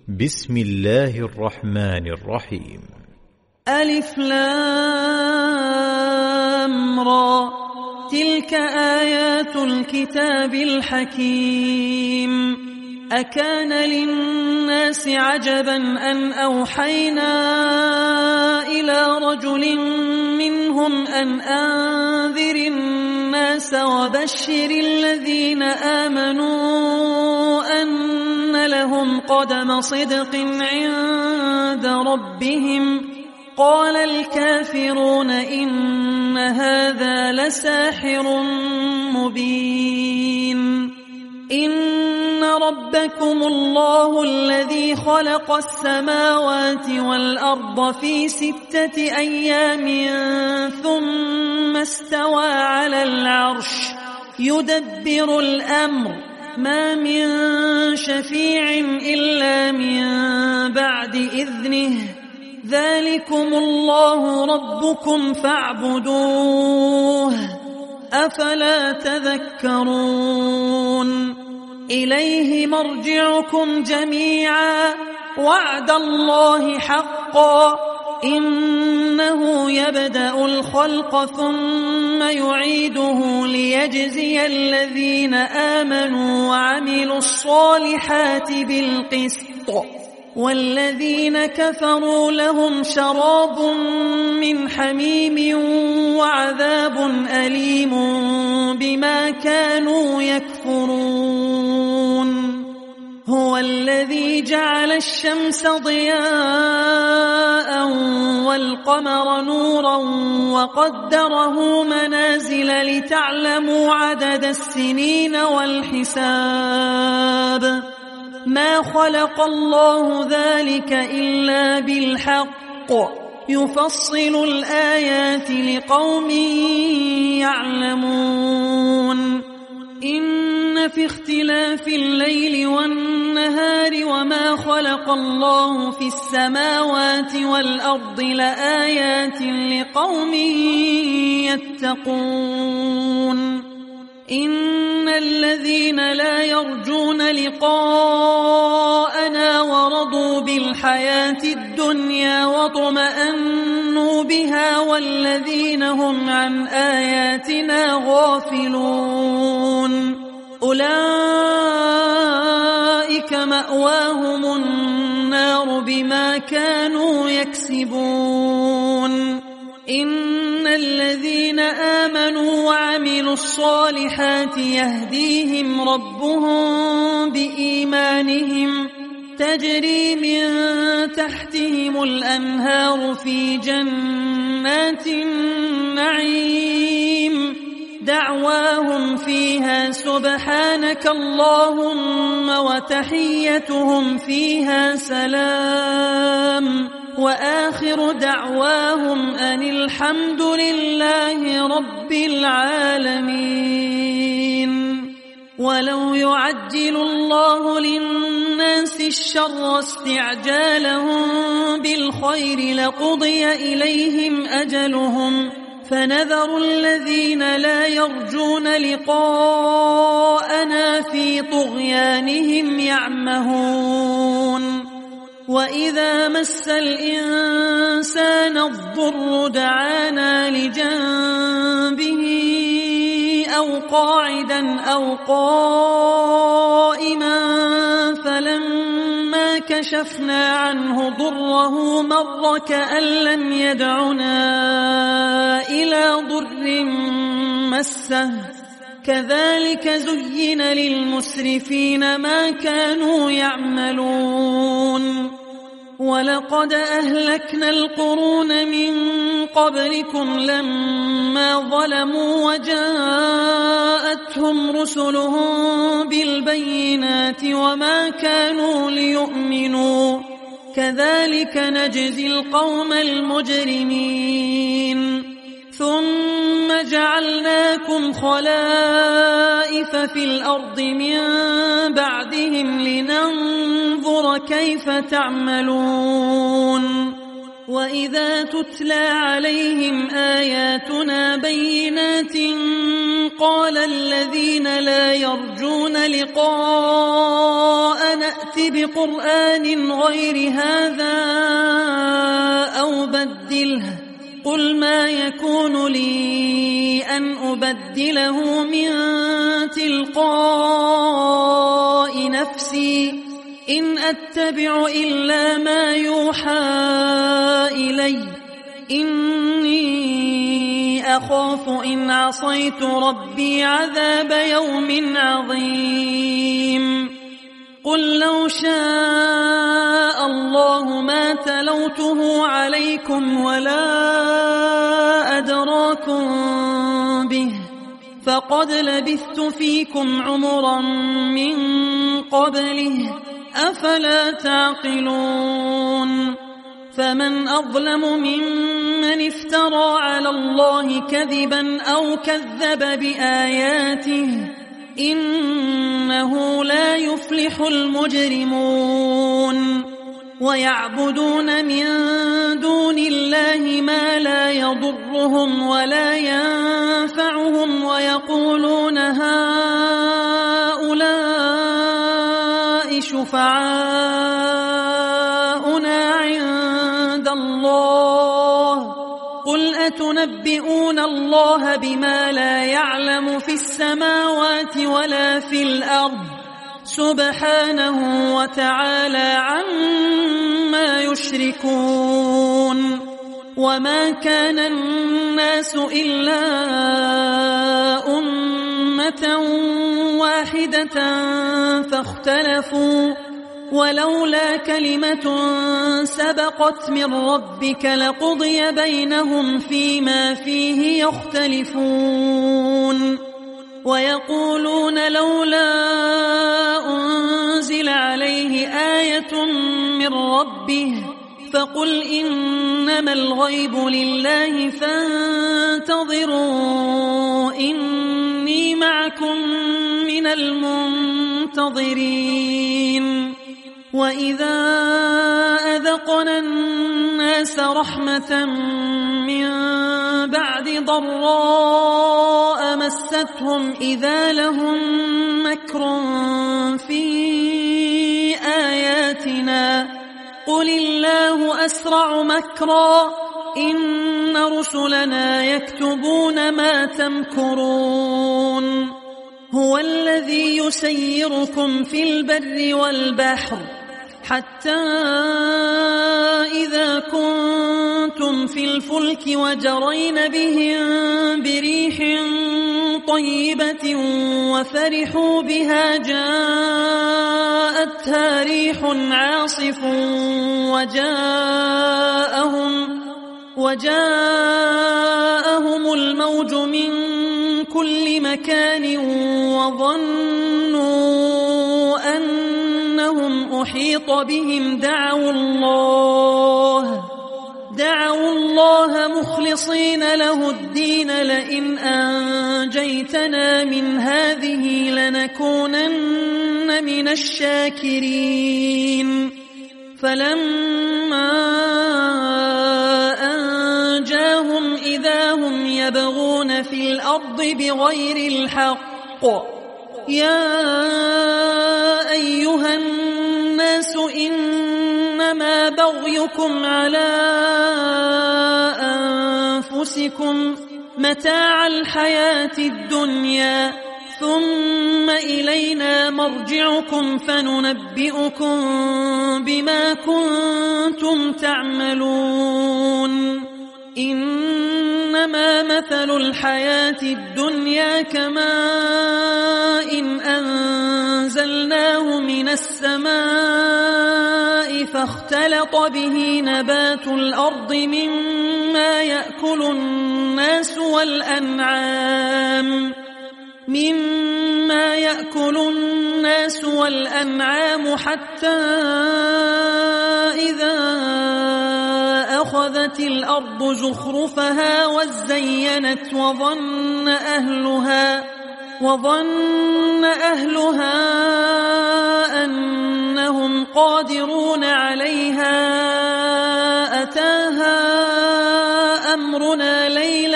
بسم الله الرحمن الرحيم. ألف لام را، تلك آيات الكتاب الحكيم. أكان للناس عجبا أن أوحينا إلى رجل منهم أن أنذر الناس وبشر الذين آمنوا أن لهم قدم صدق عند ربهم. قال الكافرون إن هذا لساحر مبين. إن ربكم الله الذي خلق السماوات والأرض في 6 أيام ثم استوى على العرش يدبر الأمر، ما من شفيع إلا من بعد إذنه. ذلكم الله ربكم فاعبدوه، أفلا تذكرون. إليه مرجعكم جميعا، وعد الله حقا، إنه يبدأ الخلق ثم يعيده ليجزي الذين آمنوا وعملوا الصالحات بالقسط، والذين كفروا لهم شراب من حميم وعذاب أليم بما كانوا يكفرون. هو الذي جعل الشمس ضياء والقمر نورا وقدره منازل لتعلموا عدد السنين والحساب. ما خلق الله ذلك إلا بالحق، يفصل الآيات لقوم يعلمون. إن في اختلاف الليل والنهار وما خلق الله في السماوات والأرض لآيات لقوم يتقون. إن الذين لا يرجون لقاءنا ورضوا بالحياة الدنيا واطمأنوا بها والذين هم عن آياتنا غافلون أولئك مأواهم النار بما كانوا يكسبون. إن الذين آمنوا وعملوا الصالحات يهديهم ربهم بإيمانهم، تجري من تحتهم الأنهار في جنات النعيم. دعواهم فيها سبحانك اللهم وتحيتهم فيها سلام، وآخر دعواهم أن الحمد لله رب العالمين. ولو يعجل الله للناس الشر استعجالهم بالخير لقضي إليهم أجلهم، فنذر الذين لا يرجون لقاءنا في طغيانهم يعمهون. وإذا مس الإنسان الضر دعانا لجنبه أو قاعدا أو قائما، فلما كشفنا عنه ضره مر كأن لم يدعنا إلى ضر مسه. كذلك زين للمسرفين ما كانوا يعملون. ولقد أهلكنا القرون من قبلكم لما ظلموا وجاءتهم رسلهم بالبينات وما كانوا ليؤمنوا، كذلك نجزي القوم المجرمين. ثم جعلناكم خلائف في الأرض من بعدهم لننظر كيف تعملون. وإذا تتلى عليهم آياتنا بينات قال الذين لا يرجون لقاء نأت بقرآن غير هذا أو بدله قل ما يكون لي أن أبدله من تلقاء نفسي إن أتبع إلا ما يوحى إلي إني أخاف إن عصيت ربي عذاب يوم عظيم قل لو شاء الله ما تلوته عليكم ولا أدراكم به فقد لبثت فيكم عمرا من قبله أفلا تعقلون فمن أظلم ممن افترى على الله كذبا أو كذب بآياته إنه لا يفلح المجرمون ويعبدون من دون الله ما لا يضرهم ولا ينفعهم ويقولون هؤلاء شفعاؤنا عند الله قل أتنبئون الله بما لا يعلم في السماوات ولا في الأرض سبحانه وتعالى عما يشركون وما كان الناس إلا أمة واحدة فاختلفوا ولولا كلمة سبقت من ربك لقضي بينهم فيما فيه يختلفون ويقولون لولا أنزل عليه آية من ربه فقل إنما الغيب لله فانتظروا إني معكم من المنتظرين وإذا أذقنا الناس رحمة من بعد ضراء مستهم إذا لهم مكر في آياتنا قل الله أسرع مكرا إن رسلنا يكتبون ما تمكرون هو الذي يسيركم في البر والبحر حتى إذا كنتم في الفلك وجرين بهم بريح طيبة وفرحوا بها جاءتها ريح عاصف وجاءهم الموج من كل مكان وظنوا أنهم أحيط بهم دعوا الله مخلصين له الدين لئن أنجيتنا من هذه لنكونن من الشاكرين فلما أنجاهم إذا هم يبغون في الأرض بغير الحق يا أيها الناس إنما بغيكم على أنفسكم متاع الحياة الدنيا ثم إلينا مرجعكم فننبئكم بما كنتم تعملون إنما مثل الحياة الدنيا كماء أنزلناه من السماء فاختلط به نبات الأرض مما يأكل الناس والأنعام حتى إذا أخذت الأرض زخرفها وزينت وظن أهلها أنهم قادرون عليها أتاها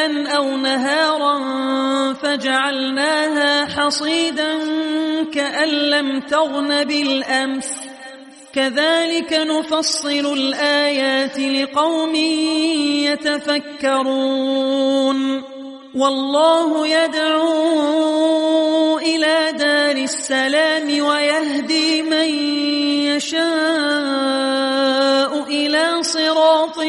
ليلا أو نهارا فجعلناها حصيدا كأن لم تغن بالأمس كذلك نفصل الآيات لقوم يتفكرون والله يدعو إلى دار السلام ويهدي من يشاء إلى صراط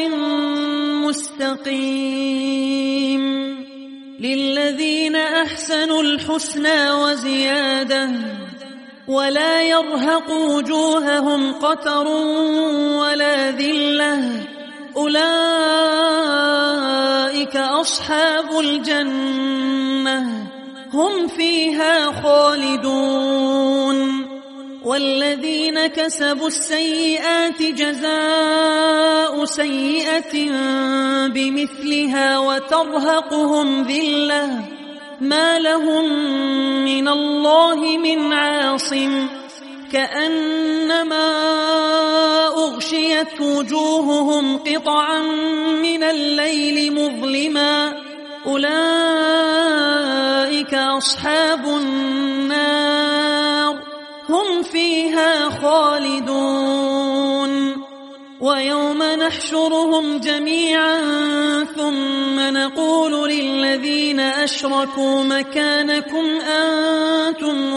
مستقيم للذين أحسنوا الحسنى وزيادة ولا يرهق وجوههم قتر ولا ذلة أولئك أصحاب الجنة هم فيها خالدون والذين كسبوا السيئات جزاء سيئة بمثلها وترهقهم ذلة ما لهم من الله من عاصم كأنما أغشيت وجوههم قطعا من الليل مظلما أولئك أصحاب النار هم فيها خالدون ويوم نحشرهم جميعا ثم نقول للذين أشركوا مكانكم أنتم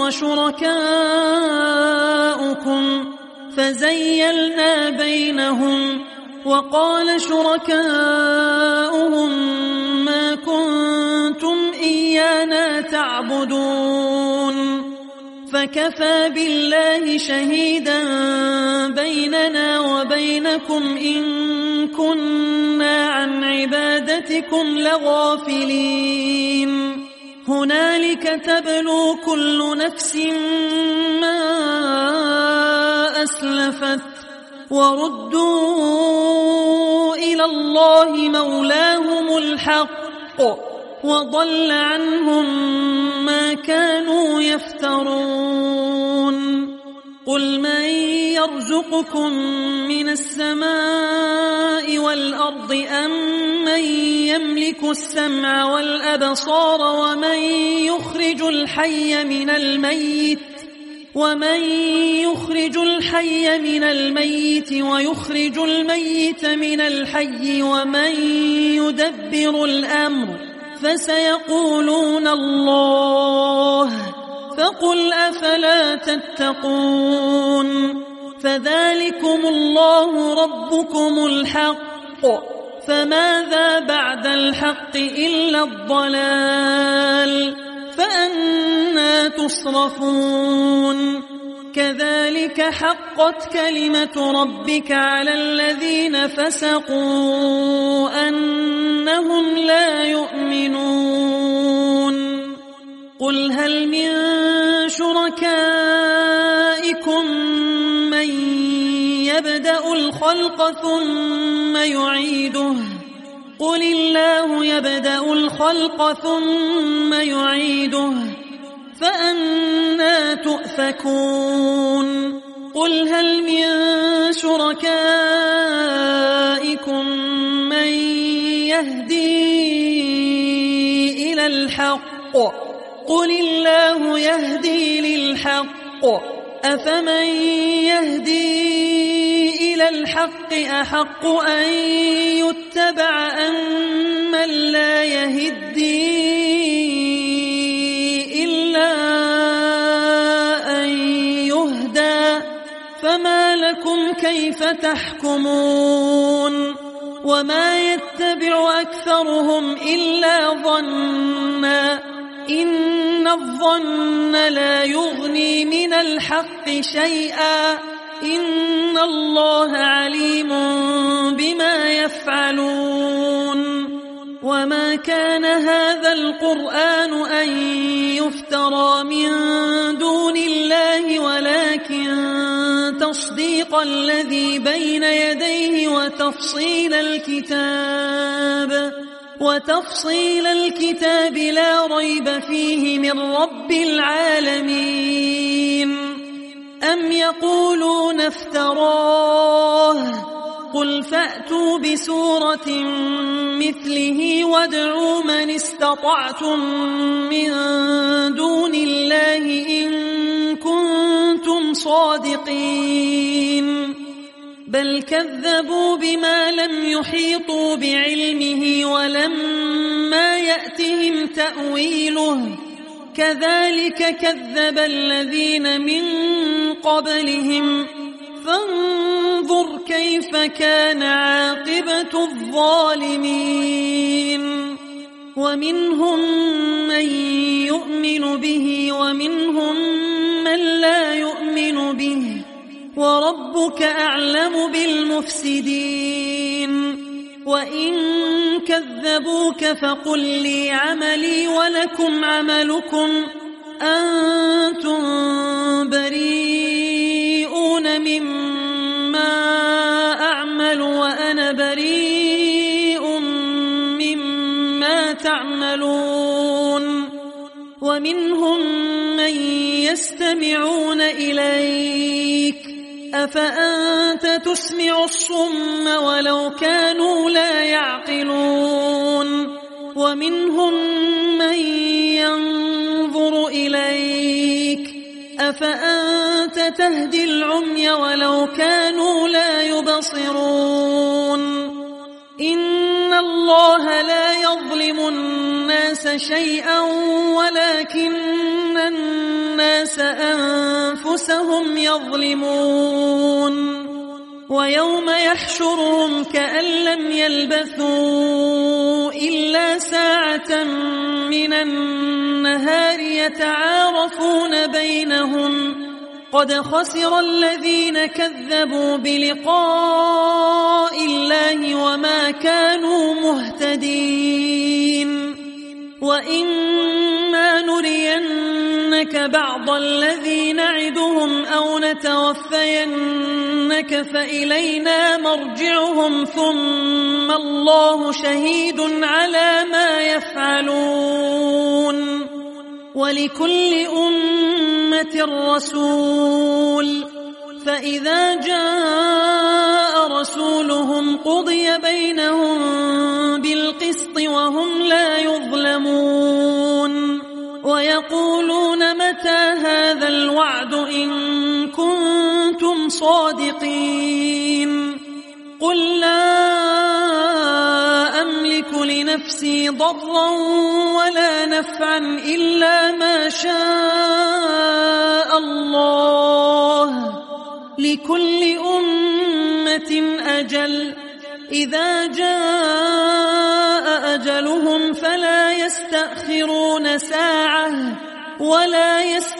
وشركاؤكم فزيلنا بينهم وقال شركاؤهم ما كنتم إيانا تعبدون فكفى بالله شهيدا بيننا وبينكم إن كنا عن عبادتكم لغافلين هنالك تبلو كل نفس ما أسلفت وردوا إلى الله مولاهم الحق وضل عنهم ما كانوا يفترون قل من يرزقكم من السماء والأرض أم من يملك السمع والأبصار ومن يخرج الحي من الميت ويخرج الميت من الحي ومن يدبر الأمر فسيقولون الله فقل أفلا تتقون فذلكم الله ربكم الحق فماذا بعد الحق إلا الضلال فأنى تصرفون كذلك حقت كلمة ربك على الذين فسقوا أنهم لا يؤمنون قل هل من شركائكم من يبدأ الخلق ثم يعيده قل الله يبدأ الخلق ثم يعيده فأنى تؤفكون قل هل من شركائكم من يهدي إلى الحق قل الله يهدي للحق أفمن يهدي إلى الحق أحق أن يتبع أم من لا يهدي إلا أن يهدى فما لكم كيف تحكمون وما يتبع أكثرهم إلا ظنا إن الظن لا يغني من الحق شيئا إن الله عليم بما يفعلون وما كان هذا القرآن أن يفترى من دون الله ولكن تصديق الذي بين يديه وتفصيل الكتاب لا ريب فيه من رب العالمين أم يقولون افتراه قل فأتوا بسورة مثله وادعوا من استطعتم من دون الله إن كنتم صادقين بل كذبوا بما لم يحيطوا بعلمه ولما يأتهم تأويله كذلك كذب الذين من قبلهم فانظر كيف كان عاقبة الظالمين ومنهم من يؤمن به ومنهم من لا يؤمن به وربك أعلم بالمفسدين وإن كذبوك فقل لي عملي ولكم عملكم أنتم بريئون مما أعمل وأنا بريء مما تعملون ومنهم من يستمعون إليك أفأنت تسمع الصم ولو كانوا لا يعقلون ومنهم من ينظر إليك أفأنت تهدي العمي ولو كانوا لا يبصرون إن الله لا يظلم الناس شيئا ولكن الناس أنفسهم يظلمون ويوم يحشرهم كأن لم يلبثوا إلا ساعة من النهار يتعارفون بينهم قد خسر الذين كذبوا بلقاء الله وما كانوا مهتدين وإما نرينك بعض الذي نعدهم أو نتوفينك فإلينا مرجعهم ثم الله شهيد على ما يفعلون ولكل أمة رسول فإذا جاء رسولهم قضي بينهم بالقسط وهم لا يظلمون ويقولون متى هذا الوعد إن كنتم صادقين قل لا أملك لنفسي ضرا ولا نفعا إلا ما شاء الله لكل أمة أجل إذا جاء أجلهم فلا يستأخرون ساعة ولا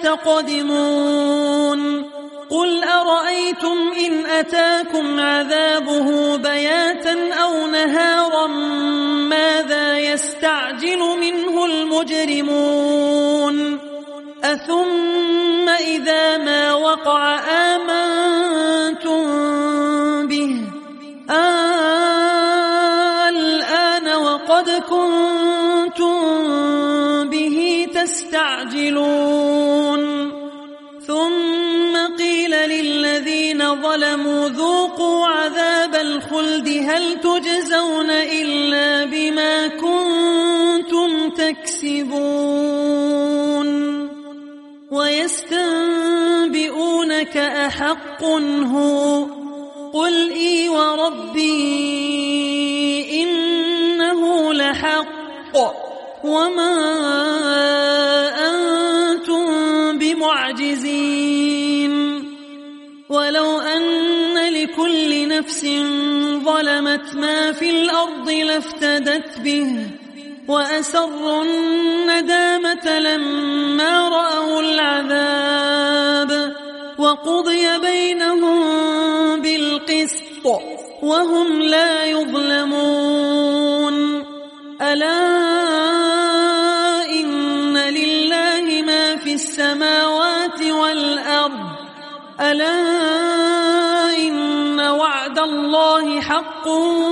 يستقدمون قل أرأيتم إن أتاكم عذابه بياتا أو نهارا ماذا يستعجل منه المجرمون أثم إذا ما وقع آمنتم به الآن وقد كنتم به تستعجلون ثم قيل للذين ظلموا ذوقوا عذاب الخلد هل تجزون إلا بما كنتم تكسبون ويستنبئونك أحق هو قل إي وربي إنه لحق وما أنتم بمعجزين ولو أن لكل نفس ظلمت ما في الأرض لافتدت به وأسروا الندامة لما رأوا العذاب وقضي بينهم بالقسط وهم لا يظلمون ألا إن لله ما في السماوات والأرض ألا إن وعد الله حق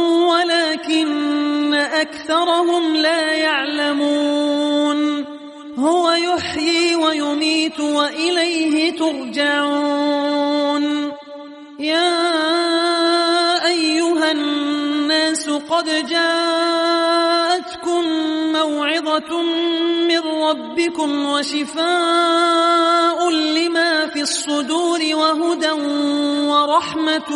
ولكن أكثرهم لا يعلمون هو يحيي ويميت وإليه ترجعون يا أيها قد جاءتكم موعظة من ربكم وشفاء لما في الصدور وهدى ورحمة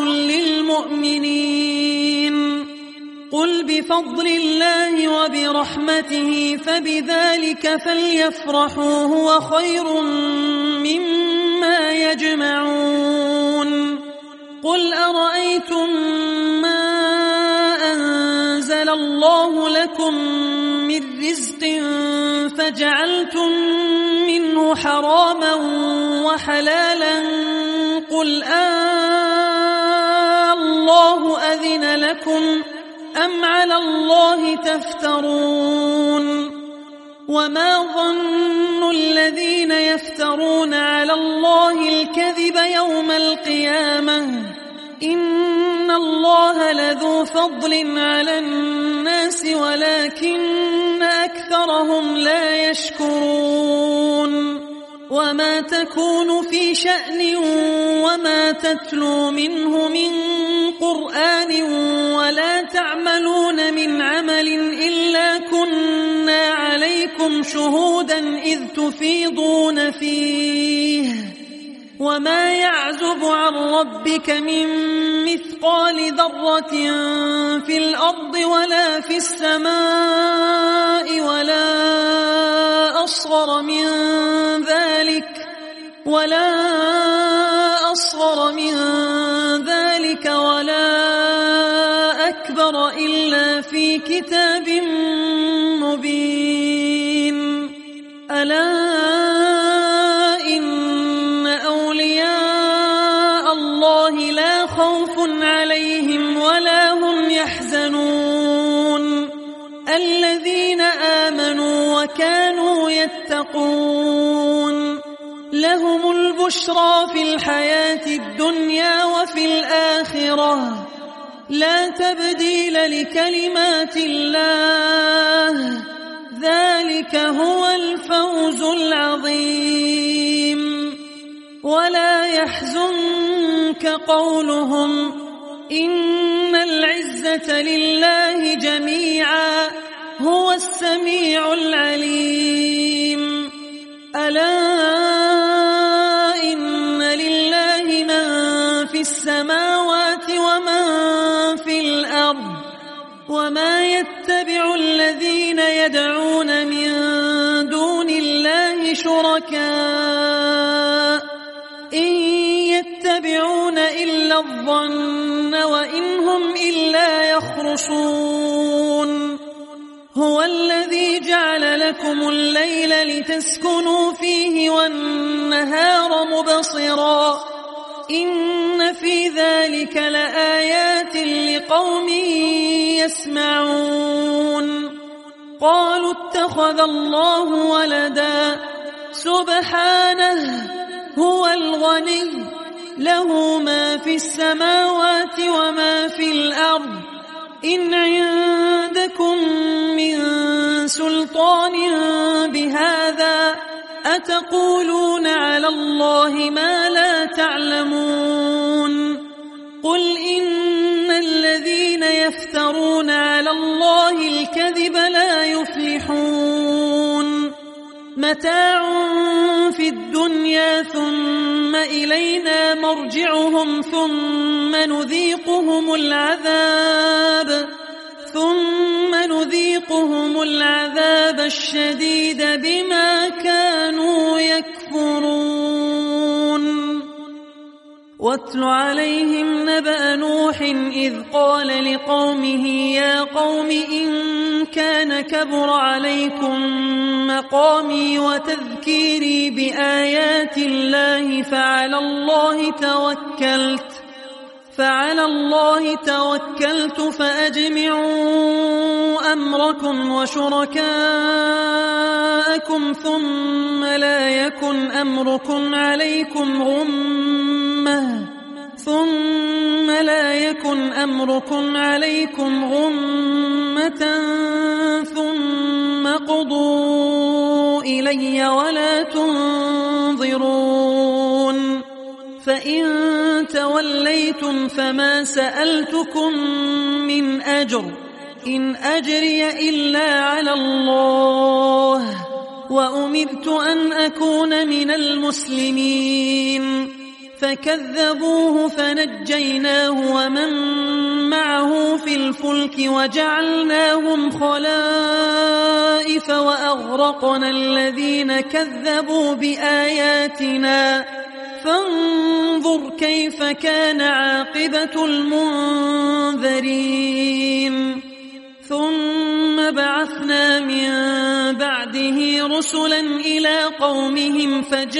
للمؤمنين. قل بفضل الله وبرحمته فبذلك فليفرحوا هو خير مما يجمعون. قل أرأيتم ما أنزل الله لكم من رزق فجعلتم منه حراما وحلالا قل الله أذن لكم أم على الله تفترون. وما ظن الذين يفترون على الله الكذب يوم القيامة إن الله لذو فضل على الناس ولكن أكثرهم لا يشكرون. وما تكون في شأن وما تتلو منه من قرآن ولا تعملون من عمل إلا كنا عليكم شهودا إذ تفيضون فيه. وما يعزب عن ربك من مثقال ذرة في الأرض ولا في السماء ولا أصغر من ذلك ولا أكبر إلا في كتاب مبين. ألا إن أولياء الله لا خوف عليهم ولا هم يحزنون الذين آمنوا وكانوا يتقون. لهم البشرى في الحياة الدنيا وفي الآخرة لا تبديل لكلمات الله ذلك هو الفوز العظيم. ولا يحزنك قولهم إن العزة لله جميعا هو السميع العليم. ألا إن لله من في السماوات ومن في الأرض وما يتبع الذين يدعون من دون الله شركاء إن يتبعون إلا الظن وإن هم إلا يخرصون. هو الذي جعل لكم الليل لتسكنوا فيه والنهار مبصرا إن في ذلك لآيات لقوم يسمعون. قالوا اتخذ الله ولدا سبحانه هو الغني له ما في السماوات وما في الأرض إن عندكم من سلطان بهذا أتقولون على الله ما لا تعلمون. قل إن الذين يفترون على الله الكذب لا يفلحون. متاع في الدنيا ثم إلينا مرجعهم ثم نذيقهم العذاب الشديد بما كانوا يكفرون. واتل عليهم نبأ نوح إذ قال لقومه يا قوم إن كان كبر عليكم مقامي وتذكيري بآيات الله فعلى الله توكلت فأجمعوا أمركم وشركاءكم ثم لا يكن أمركم عليكم غمة ثم قضوا إلي ولا تنظرون. فإن توليتم فما سألتكم من أجر إن أجري إلا على الله وأمرت أن أكون من المسلمين فكذبوه فنجيناه ومن معه في الفلك وجعلناهم خلائف وأغرقنا الذين كذبوا بآياتنا فانظر كيف كان عاقبة المنذرين ثم بعثنا من بعده رسلا إلى قومهم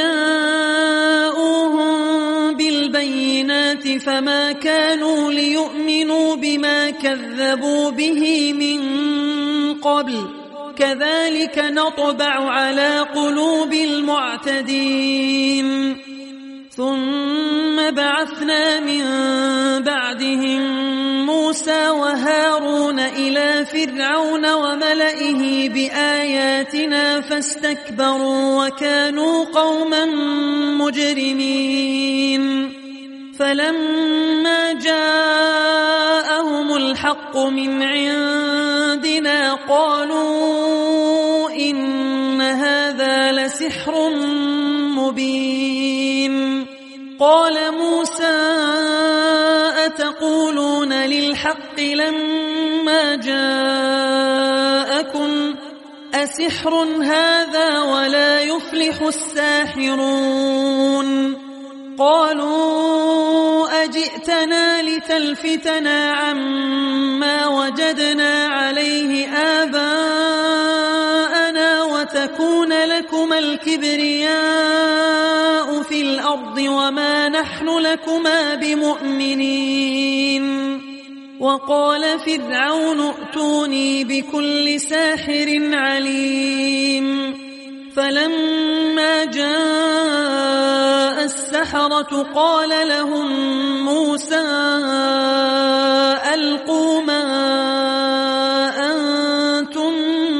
فجاءوهم بالبينات فما كانوا ليؤمنوا بما كذبوا به من قبل كذلك نطبع على قلوب المعتدين ثم بعثنا من بعدهم موسى وهارون إلى فرعون وملئه بآياتنا فاستكبروا وكانوا قوما مجرمين فلما جاءهم الحق من عندنا قالوا إن هذا لسحر مبين قال موسى أتقولون للحق لما جاءكم أسحر هذا ولا يفلح الساحرون قالوا أجئتنا لتلفتنا عما وجدنا عليه آباءنا وتكون لكما الكبرياء في الأرض وما نحن لكما بمؤمنين وقال فرعون ائتوني بكل ساحر عليم فلما جاء السحرة قال لهم موسى ألقوا ما أنتم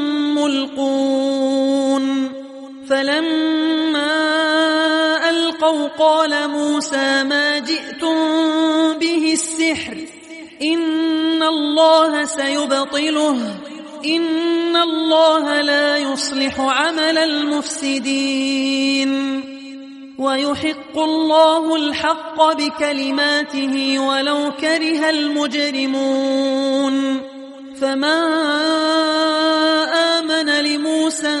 ملقون فلما ألقوا قال موسى ما جئتم به السحر إن الله سيبطله إن الله لا يصلح عمل المفسدين ويحق الله الحق بكلماته ولو كره المجرمون فما آمن لموسى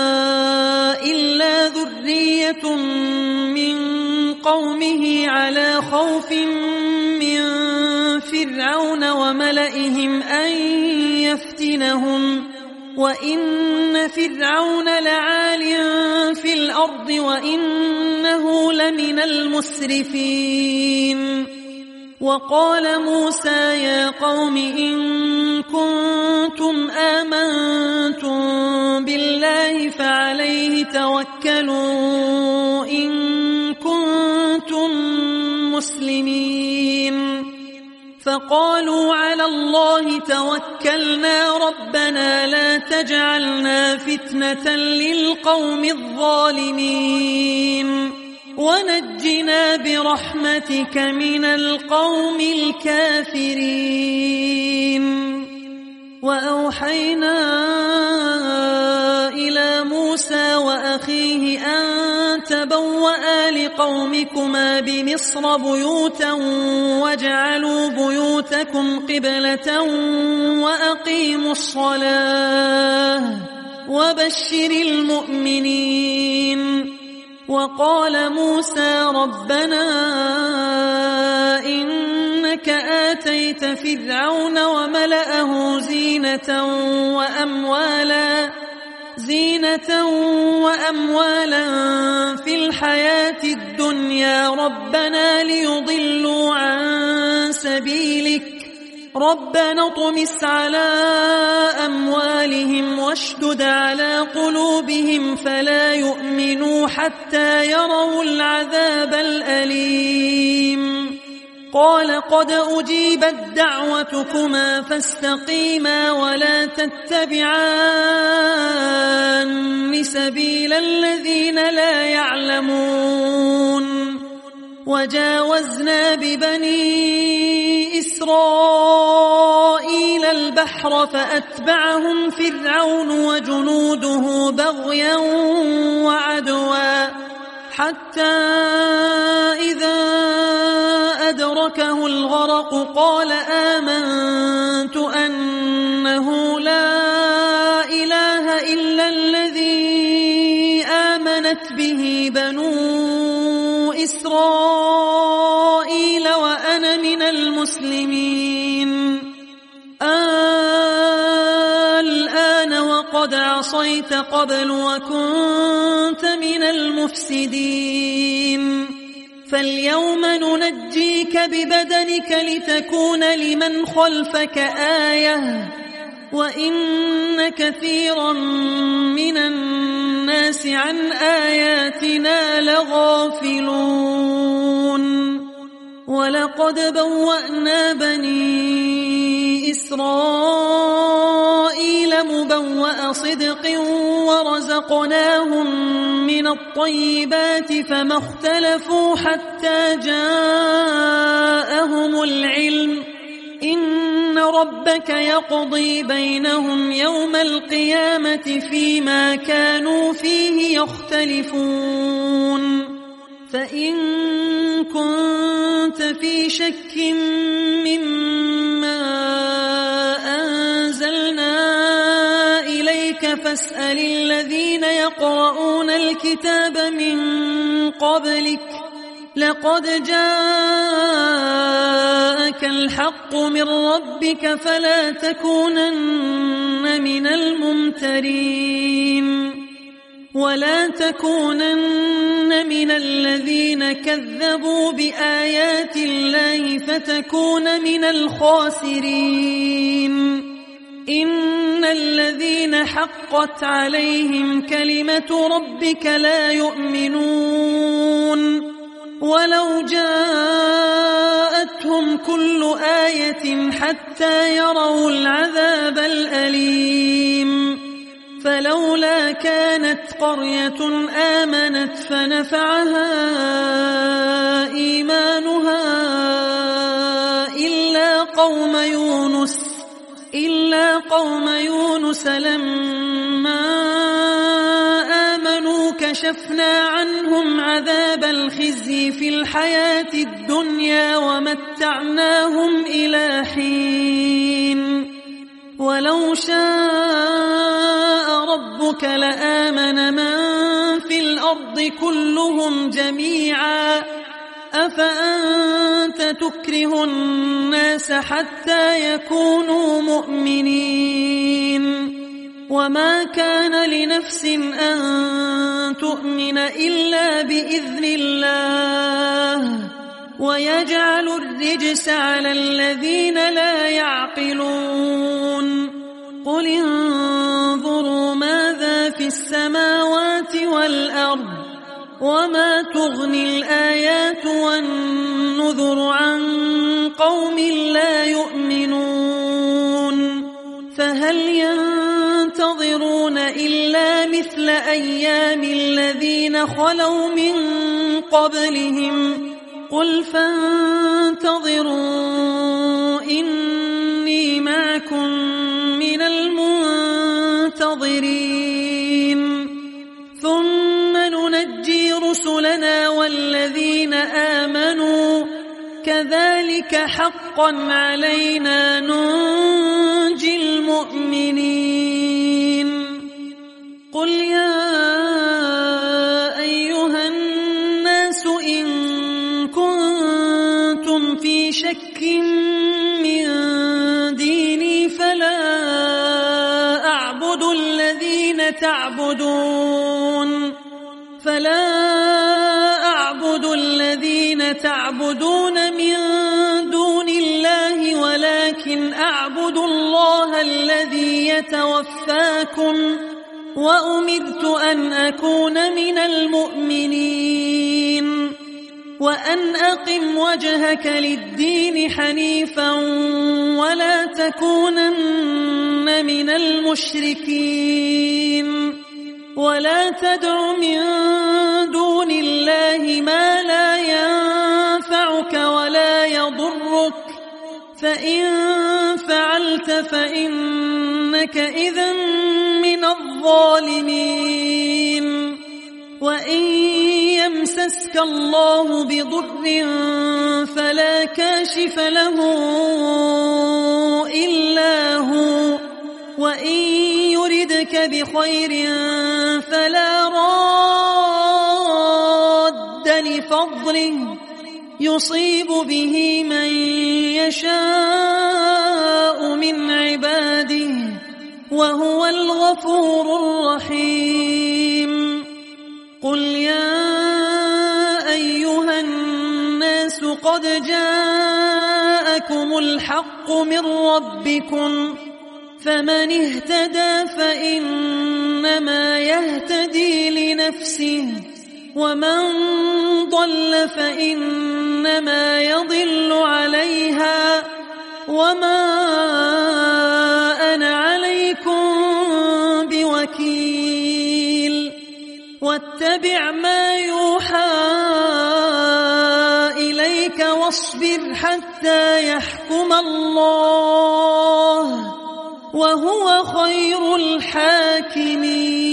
إلا ذرية من قومه على خوف من فرعون وملئهم أن يفتنهم وإن فرعون لعال في الأرض وإنه لمن المسرفين وقال موسى يا قوم إن كنتم آمنتم بالله فعليه توكلوا إن كنتم مسلمين فقالوا على الله توكلنا ربنا لا تجعلنا فتنة للقوم الظالمين ونجنا برحمتك من القوم الكافرين وأوحينا إلى موسى وأخيه أن تبوأ لقومكما بمصر بيوتا واجعلوا بيوتكم قبلة وأقيموا الصلاة وبشر المؤمنين وقال موسى ربنا إنك آتيت فرعون وملأه زينة وأموالا في الحياة الدنيا ربنا ليضلوا عن سبيلك ربنا اطمس على أموالهم واشدد على قلوبهم فلا يؤمنوا حتى يروا العذاب الأليم قال قد أجيبت دعوتكما فاستقيما ولا تتبعان سبيل الذين لا يعلمون وجاوزنا ببني إسرائيل إسرائيل البحر فأتبعهم فرعون وجنوده بغيا وعدوا حتى إذا أدركه الغرق قال آمنت أنه لا إله إلا الذي آمنت به بنو إسرائيل وأنا من المسلمين الآن وقد عصيت قبل وكنت من المفسدين فاليوم ننجيك ببدنك لتكون لمن خلفك آية وإن كثيرا من الناس عن آياتنا لغافلون ولقد بوأنا بني إسرائيل مبوأ صدق ورزقناهم من الطيبات فما اختلفوا حتى جاءهم العلم إن ربك يقضي بينهم يوم القيامة فيما كانوا فيه يختلفون فإن كنت في شك مما أنزلنا إليك فاسأل الذين يقرؤون الكتاب من قبلك لقد جاءك الحق من ربك فلا تكونن من الممترين ولا تكونن من الذين كذبوا بآيات الله فتكون من الخاسرين إن الذين حقت عليهم كلمة ربك لا يؤمنون ولو جاءتهم كل آية حتى يروا العذاب الأليم فلولا كانت قرية آمنت فنفعها إيمانها إلا قوم يونس لما آمنوا كشفنا عنهم عذاب الخزي في الحياة الدنيا ومتعناهم إلى حين ولو شاء ربك لآمن من في الأرض كلهم جميعا أفأنت تكره الناس حتى يكونوا مؤمنين وما كان لنفس أن تؤمن إلا بإذن الله ويجعل الرجس على الذين لا يعقلون قل انظروا ماذا في السماوات والأرض وما تغني الآيات والنذر عن قوم لا يؤمنون فهل ينتظرون إلا مثل أيام الذين خلوا من قبلهم قل فانتظروا إني معكم من المنتظرين ثم ننجي رسلنا والذين آمنوا كذلك حقا علينا ننجي المؤمنين قل يا أيها الناس إن كنتم في شك من ديني فلا أعبد الذين تعبدون من دون الله ولكن أعبد الله الذي يتوفاكم وأمرت أن أكون من المؤمنين وأن أقم وجهك للدين حنيفا ولا تكونن من المشركين ولا تدع من دون الله ما لا ينفعك ولا يضرك فإن فعلت فإنك إذا من الظالمين وإن يمسسك الله بضر فلا كاشف له إلا هو وإن يردك بخير فلا راد لفضله يصيب به من يشاء من عباده وهو الغفور الرحيم قل يا أيها الناس قد جاءكم الحق من ربكم فمن اهتدى فإنما يهتدي لنفسه ومن ضل فإنما يضل عليها وما أنا عليكم بوكيل واتبع ما يوحى إليك واصبر حتى يحكم الله وهو خير الحاكمين